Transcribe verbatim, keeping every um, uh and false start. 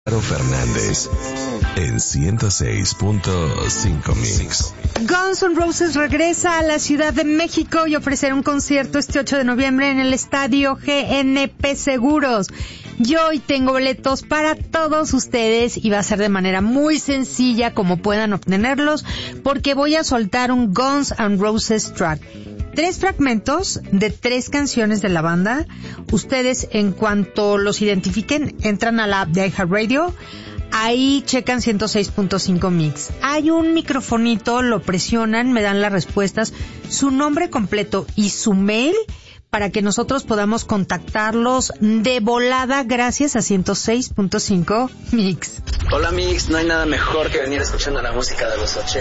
Caro Fernández en ciento seis punto cinco Mix. Guns N' Roses regresa a la Ciudad de México y ofrecerá un concierto este ocho de noviembre en el Estadio G N P Seguros. Yo hoy tengo boletos para todos ustedes y va a ser de manera muy sencilla como puedan obtenerlos, porque voy a soltar un Guns N' Roses track. Tres fragmentos de tres canciones de la banda. Ustedes, en cuanto los identifiquen, entran a la app de iHeartRadio. Ahí checan ciento seis punto cinco Mix. Hay un microfonito, lo presionan, me dan las respuestas, su nombre completo y su mail para que nosotros podamos contactarlos de volada gracias a ciento seis punto cinco Mix. Hola Mix, no hay nada mejor que venir escuchando la música de los ochenta.